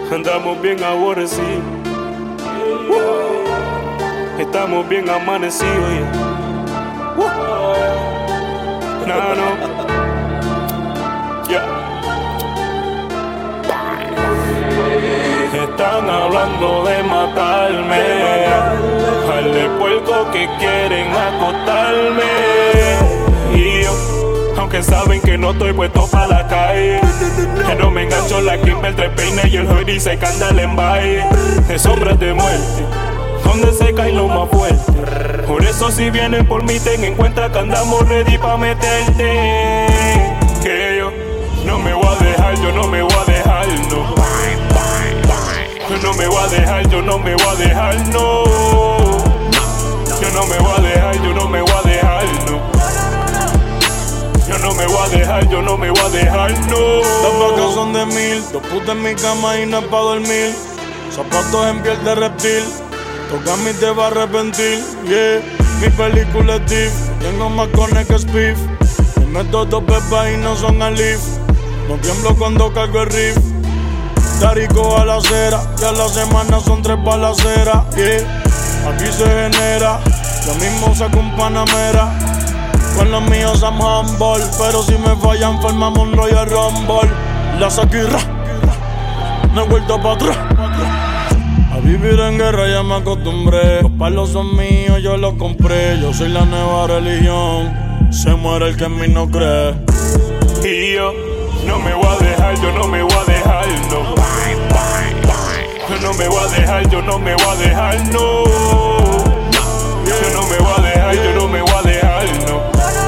Andamos bien aborrecidos. Estamos bien amanecidos. Están hablando de matarme, al puerco que quieren acostarme. Y yo, aunque saben que no estoy puesto para la calle, que no me engancho la Kimber, tres peines y el hoodie se canta el embaye. De sombras de muerte, donde se caen los más fuertes. Por eso si vienen por mí ten en cuenta que andamos ready pa' meterte. Que yo no me voy a dejar, yo no me voy a dejar, no. Yo no me voy a dejar, yo no me voy a dejar, no. Yo no me voy a dejar, yo no me voy a dejar, no. Yo no me voy a dejar, yo no me voy a dejar, no. Las vacas son de 1000, dos putas en mi cama y no es pa' dormir. Zapatos en piel de reptil, toca mi te va a arrepentir, yeah. Mi película es deep, tengo más cones que Spiff. Me meto dos pepas y no son alif. No tiemblo cuando cargo el riff. Tarico a la acera, y a la semana son 3 balaceras, yeah. Aquí se genera, yo mismo saco un Panamera. Con los míos I'm humble, pero si me fallan formamos un Royal Rumble. La saquirra, me he vuelto pa' atrás. A vivir en guerra ya me acostumbré. Los palos son míos, yo los compré. Yo soy la nueva religión, se muere el que en mí no cree. Y yo no me voy a dejar, yo no me voy a dejar, no. Yo no me voy a dejar, yo no me voy a dejar, no. Yo no me voy a dejar, yo no me voy a dejar, no.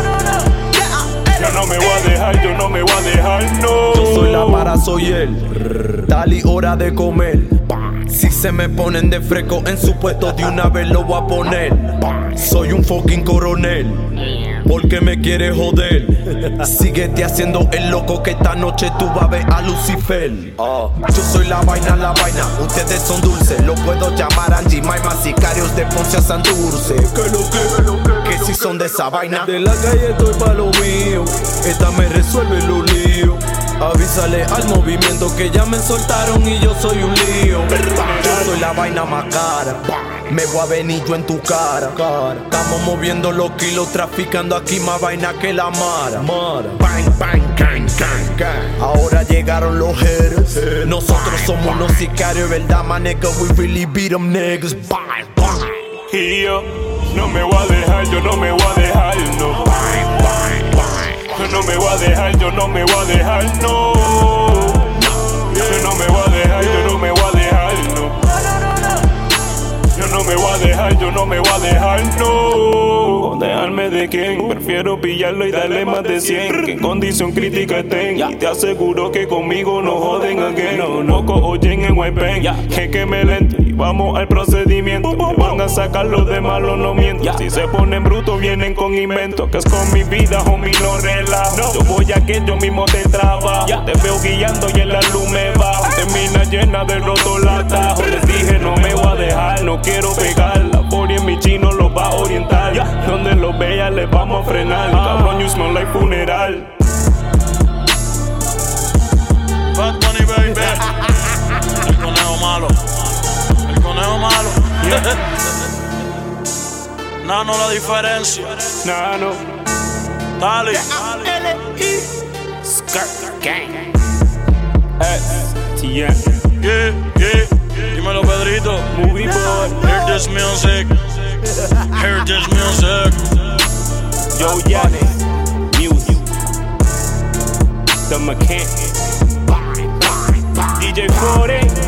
Yo no me voy a dejar, yo no me voy a dejar, no. Yo soy la vara, soy él. Dale, hora de comer. Si se me ponen de fresco en su puesto, de una vez lo voy a poner. Soy un fucking coronel, porque me quieres joder. Síguete haciendo el loco que esta noche tú vas a ver a Lucifer. Yo soy la vaina, ustedes son dulces. Lo puedo llamar Angie Maima, sicarios de Ponce a Santurce. Que si son de esa vaina. De la calle estoy pa' lo mío, esta me resuelve los líos. Avísale al movimiento que ya me soltaron y yo soy un lío. Yo soy la vaina más cara, me voy a venir yo en tu cara. Estamos moviendo los kilos, traficando aquí más vaina que la mara. Bang, bang, gang, gang, gang. Ahora llegaron los haters. Nosotros somos los sicarios, ¿verdad, my nigga? We really beat them niggas. Bang, bang. Y yo no me voy a dejar, yo no me voy a dejar, no. Yo no me voy a dejar, yo no me voy a dejar, no. Yo no me voy a dejar, yo no me voy a dejar, no. Yo no me voy a dejar, yo no me voy a dejar, no. ¿Dejarme de quién? Prefiero pillarlo y darle más de 100. Que en condición crítica estén. Y te aseguro que conmigo no joden again. No oyen en Waypen. Es que me lento y vamos al procedimiento. Me van a sacar los de malo, no miento. Si se ponen brutos vienen con inventos. Que es con mi vida, homie, no relajo. Yo voy a que yo mismo te trabajo. Te veo guiando y en la luz me bajo. Termina llena de roto la atajo. Les dije no me voy a dejar, no quiero pegar. La poli en mi chino los va a orientar. Donde los vea les vamos a frenar. Cabrón, you smell like funeral. Bad Bunny, baby. El conejo malo. El conejo malo. Nano la diferencia. Nano. Dale. Skirt gang. STM. Yeah, yeah. Dímelo, Pedrito. Movie boy. Hear this music. Hear this music. Yo, Yannis. Music. The Mechanic. DJ 40.